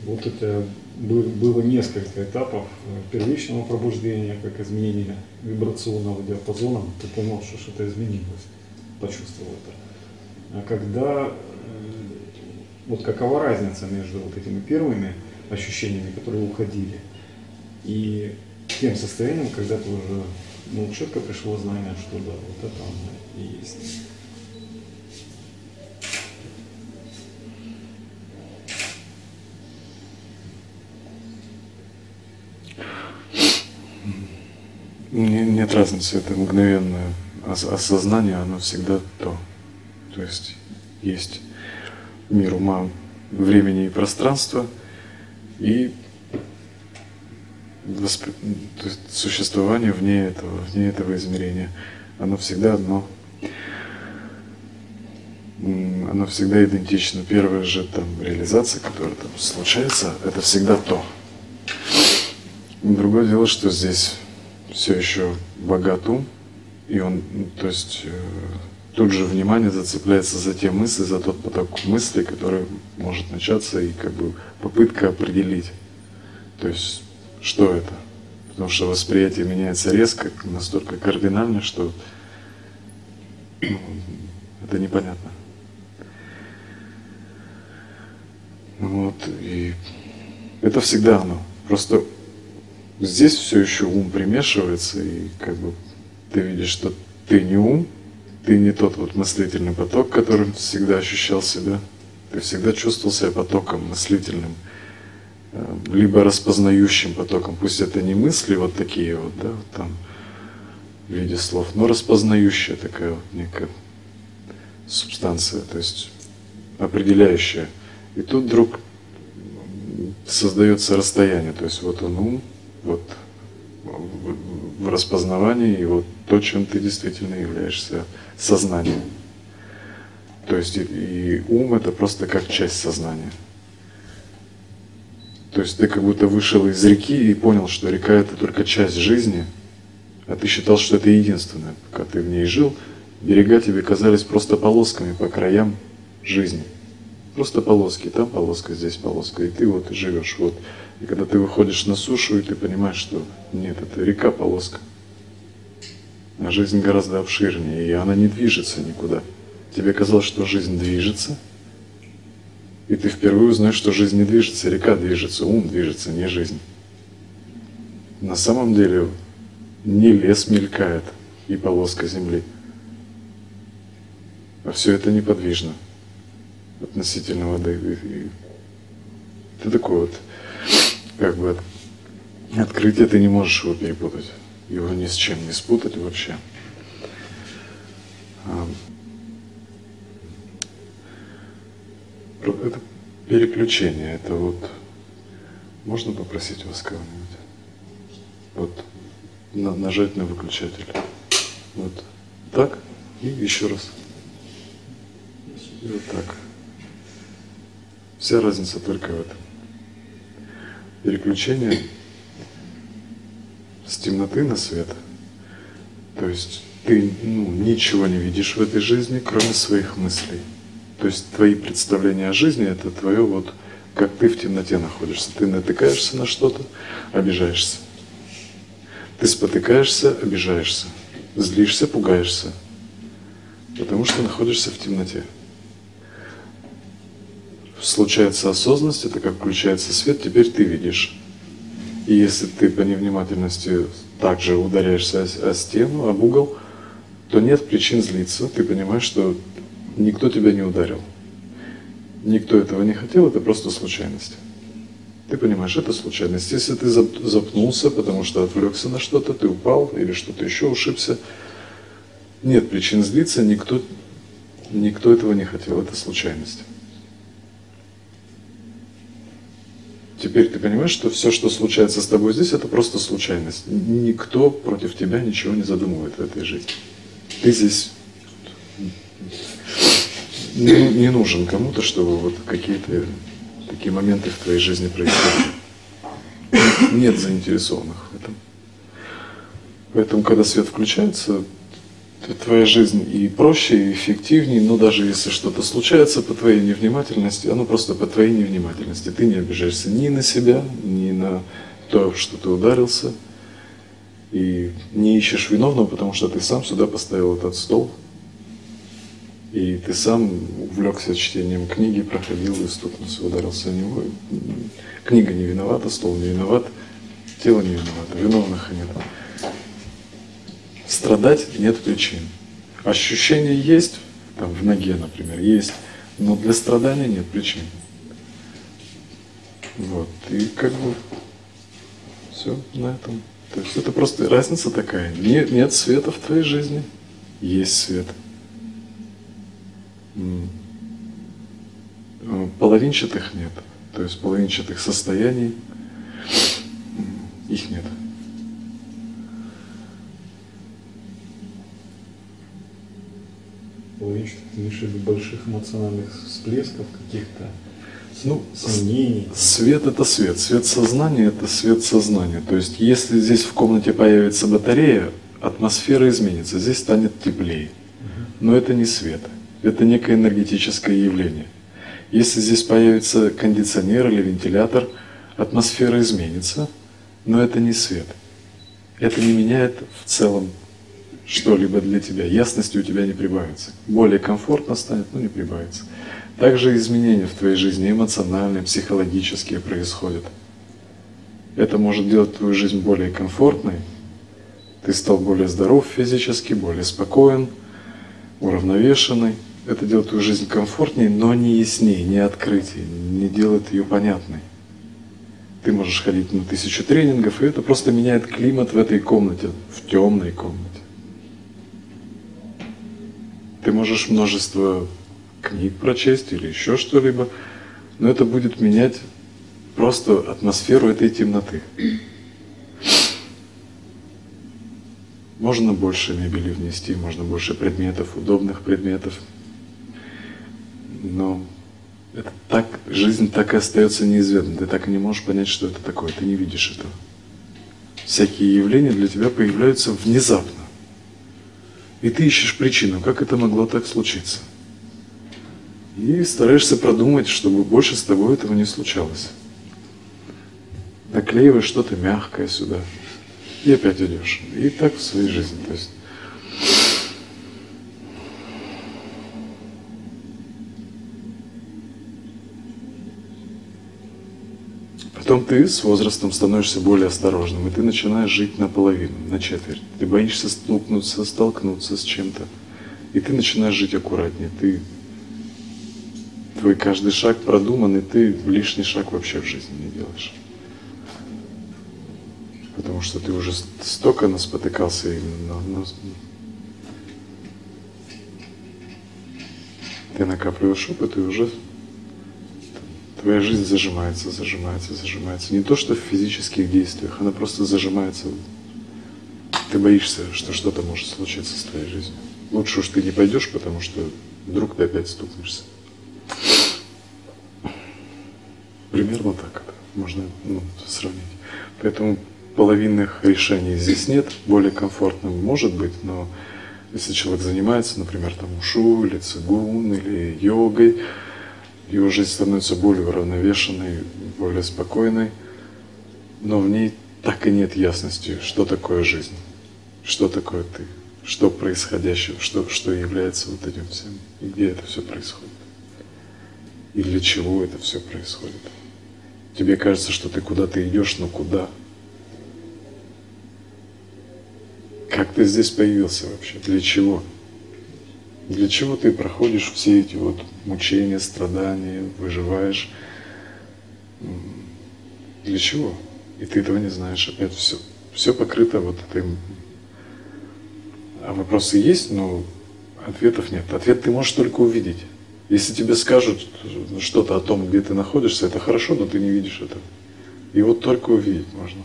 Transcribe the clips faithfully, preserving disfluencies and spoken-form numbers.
Вот это было несколько этапов первичного пробуждения, как изменение вибрационного диапазона. Ты понял, что что-то изменилось, почувствовал это. А когда, вот какова разница между вот этими первыми ощущениями, которые уходили, и тем состоянием, когда ты уже, ну, четко пришло знание, что да, вот это оно и есть. Нет разницы, это мгновенное осознание, оно всегда то. То есть есть мир ума, времени и пространства, и восп... то есть существование вне этого, вне этого измерения. Оно всегда одно. Оно всегда идентично. Первая же там реализация, которая там случается, это всегда то. Другое дело, что здесь все еще богат ум, и он, то есть э, тут же внимание зацепляется за те мысли, за тот поток мыслей, который может начаться, и как бы попытка определить, то есть что это. Потому что восприятие меняется резко, настолько кардинально, что ну, это непонятно. Вот, и это всегда оно. Просто здесь все еще ум примешивается, и как бы ты видишь, что ты не ум, ты не тот вот мыслительный поток, которым всегда ощущал себя. Ты всегда чувствовал себя потоком мыслительным, либо распознающим потоком. Пусть это не мысли вот такие вот, да, вот там в виде слов, но распознающая такая вот некая субстанция, то есть определяющая. И тут вдруг создается расстояние, то есть вот он ум, вот в распознавании, и вот то, чем ты действительно являешься, сознание. То есть и, и ум это просто как часть сознания. То есть ты как будто вышел из реки и понял, что река это только часть жизни, а ты считал, что это единственное. Пока ты в ней жил, берега тебе казались просто полосками по краям жизни. Просто полоски, там полоска, здесь полоска, и ты вот живешь. Вот. И когда ты выходишь на сушу, и ты понимаешь, что нет, это река полоска. А жизнь гораздо обширнее, и она не движется никуда. Тебе казалось, что жизнь движется, и ты впервые узнаешь, что жизнь не движется, река движется, ум движется, не жизнь. На самом деле не лес мелькает и полоска земли, а все это неподвижно относительно воды. И ты такой вот, как бы, открытие, ты не можешь его перепутать, его ни с чем не спутать вообще. Это переключение, это вот, можно попросить вас кого-нибудь? Вот, на, нажать на выключатель. Вот так, и еще раз. И вот так. Вся разница только в этом. Переключение с темноты на свет. То есть ты ну, ничего не видишь в этой жизни, кроме своих мыслей. То есть твои представления о жизни это твое вот, как ты в темноте находишься. Ты натыкаешься на что-то, обижаешься. Ты спотыкаешься, обижаешься. Злишься, пугаешься. Потому что находишься в темноте. Случается осознанность, это как включается свет, теперь ты видишь. И если ты по невнимательности также ударяешься о, о стену, об угол, то нет причин злиться. Ты понимаешь, что никто тебя не ударил. Никто этого не хотел, это просто случайность. Ты понимаешь, это случайность. Если ты запнулся, потому что отвлекся на что-то, ты упал или что-то еще, ушибся, нет причин злиться, никто, никто этого не хотел, это случайность. Теперь ты понимаешь, что все, что случается с тобой здесь, это просто случайность. Никто против тебя ничего не задумывает в этой жизни. Ты здесь не, не нужен кому-то, чтобы вот какие-то такие моменты в твоей жизни происходили. Нет заинтересованных в этом. Поэтому, когда свет включается, Твоя жизнь и проще, и эффективнее, но даже если что-то случается по твоей невнимательности, оно просто по твоей невнимательности. Ты не обижаешься ни на себя, ни на то, что ты ударился, и не ищешь виновного, потому что ты сам сюда поставил этот стол, и ты сам увлекся чтением книги, проходил и стукнулся, ударился о него. Книга не виновата, стол не виноват, тело не виновато, виновных нет. Страдать нет причин. Ощущения есть, там в ноге, например, есть, но для страдания нет причин. Вот, и как бы все на этом. То есть это просто разница такая. Нет, нет света в твоей жизни, есть свет. Половинчатых нет. То есть половинчатых состояний их нет. Половинчатых, ты имеешь в виду больших эмоциональных всплесков каких-то, ну, сомнений? Свет — это свет. Свет сознания — это свет сознания. То есть если здесь в комнате появится батарея, атмосфера изменится, здесь станет теплее. Но это не свет. Это некое энергетическое явление. Если здесь появится кондиционер или вентилятор, атмосфера изменится, но это не свет. Это не меняет в целом что-либо для тебя. Ясности у тебя не прибавится. Более комфортно станет, но не прибавится. Также изменения в твоей жизни эмоциональные, психологические происходят. Это может делать твою жизнь более комфортной. Ты стал более здоров физически, более спокоен, уравновешенный. Это делает твою жизнь комфортнее, но не яснее, не открытие, не делает ее понятной. Ты можешь ходить на тысячу тренингов, и это просто меняет климат в этой комнате, в темной комнате. Ты можешь множество книг прочесть или еще что-либо, но это будет менять просто атмосферу этой темноты. Можно больше мебели внести, можно больше предметов, удобных предметов, но это так, жизнь так и остается неизведанной. Ты так и не можешь понять, что это такое, ты не видишь этого. Всякие явления для тебя появляются внезапно. И ты ищешь причину, как это могло так случиться. И стараешься продумать, чтобы больше с тобой этого не случалось. Наклеиваешь что-то мягкое сюда. И опять идешь. И так в своей жизни. То есть потом ты с возрастом становишься более осторожным, и ты начинаешь жить наполовину, на четверть. Ты боишься столкнуться, столкнуться с чем-то, и ты начинаешь жить аккуратнее. Ты, твой каждый шаг продуман, и ты лишний шаг вообще в жизни не делаешь. Потому что ты уже столько наспотыкался именно. Но... Ты накапливаешь опыт, и уже твоя жизнь зажимается, зажимается, зажимается. Не то, что в физических действиях, она просто зажимается. Ты боишься, что что-то может случиться с твоей жизнью. Лучше уж ты не пойдешь, потому что вдруг ты опять стукнешься. Примерно так это можно ну, сравнить. Поэтому половинных решений здесь нет. Более комфортным может быть, но если человек занимается, например, там ушу или цигун или йогой, его жизнь становится более уравновешенной, более спокойной, но в ней так и нет ясности, что такое жизнь, что такое ты, что происходящее, что, что является вот этим всем, и где это все происходит, и для чего это все происходит. Тебе кажется, что ты куда-то идешь, но куда? Как ты здесь появился вообще? Для чего? Для чего ты проходишь все эти вот мучения, страдания, выживаешь? Для чего? И ты этого не знаешь. Опять все, все покрыто вот этим. А вопросы есть, но ответов нет. Ответ ты можешь только увидеть. Если тебе скажут что-то о том, где ты находишься, это хорошо, но ты не видишь этого. И вот только увидеть можно.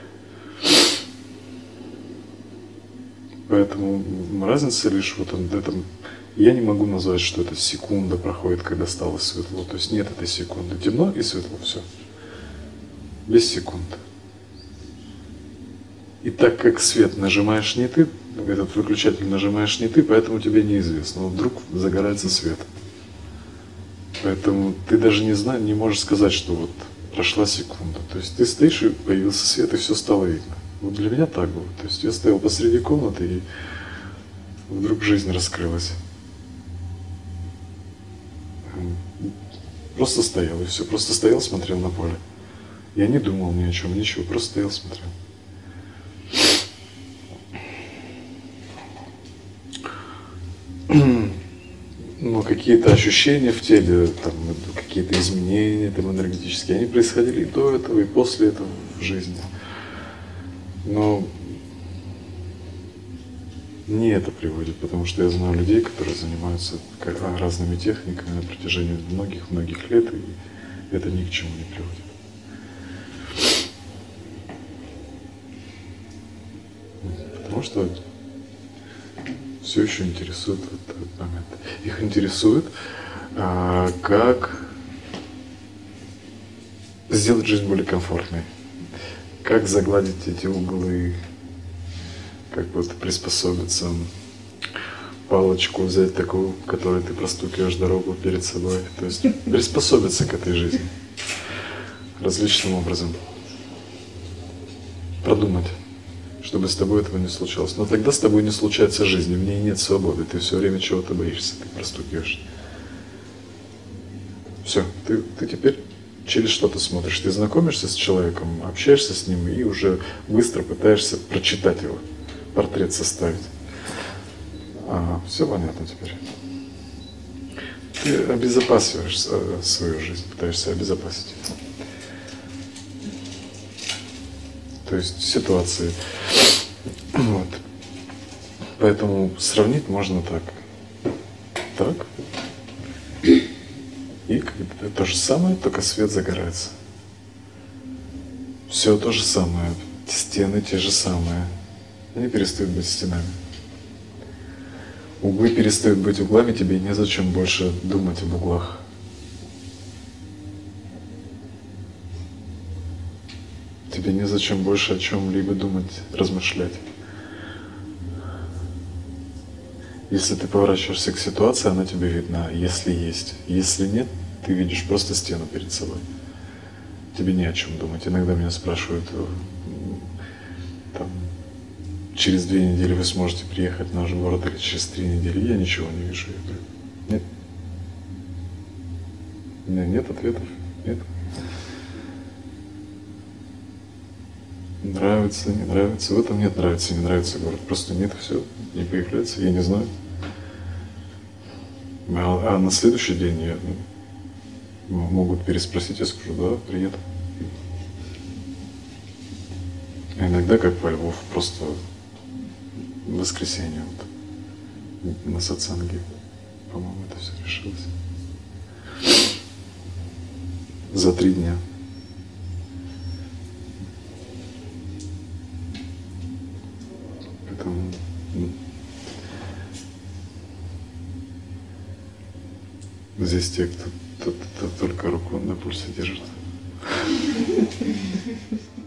Поэтому разница лишь вот в этом. Я не могу назвать, что это секунда проходит, когда стало светло. То есть нет этой секунды. Темно и светло, все. Без секунд. И так как свет нажимаешь не ты, этот выключатель нажимаешь не ты, поэтому тебе неизвестно. Но вдруг загорается свет. Поэтому ты даже не знаешь, не можешь сказать, что вот прошла секунда. То есть ты стоишь, и появился свет, и все стало видно. Вот для меня так было. То есть я стоял посреди комнаты, и вдруг жизнь раскрылась. Просто стоял, и все. Просто стоял, смотрел на поле. Я не думал ни о чем, ничего, просто стоял, смотрел. Но какие-то ощущения в теле, там, какие-то изменения там, энергетические, они происходили и до этого, и после этого в жизни. Но не это приводит, потому что я знаю людей, которые занимаются разными техниками на протяжении многих-многих лет, и это ни к чему не приводит. Потому что все еще интересует вот этот момент. Их интересует, а, как сделать жизнь более комфортной, как загладить эти углы, как вот приспособиться, палочку взять такую, которой ты простукиваешь дорогу перед собой, то есть приспособиться к этой жизни различным образом, продумать, чтобы с тобой этого не случалось. Но тогда с тобой не случается жизнь, в ней нет свободы, ты все время чего-то боишься, ты простукиваешь. Все, ты, ты теперь через что-то смотришь, ты знакомишься с человеком, общаешься с ним и уже быстро пытаешься прочитать его, портрет составить. Ага, все понятно теперь. Ты обезопасиваешь свою жизнь, пытаешься обезопасить. То есть ситуации. Вот. Поэтому сравнить можно так. Так. И то же самое, только свет загорается. Все то же самое. Стены те же самые. Они перестают быть стенами. Углы перестают быть углами, тебе незачем больше думать об углах. Тебе незачем больше о чем-либо думать, размышлять. Если ты поворачиваешься к ситуации, она тебе видна, если есть. Если нет, ты видишь просто стену перед собой. Тебе не о чем думать. Иногда меня спрашивают, там, через две недели вы сможете приехать в наш город или через три недели. Я ничего не вижу. Я говорю, нет. У меня нет ответов. Нет. Нравится, не нравится. В этом нет нравится, не нравится город. Просто нет, все, не появляется, я не знаю. А, а на следующий день я, ну, могут переспросить, я скажу, да, приеду. А иногда, как по Львов, просто в воскресенье вот, на сатсанге, по-моему, это все решилось. За три дня. Поэтому ну, здесь те, кто, кто, кто только руку на пульсе держит.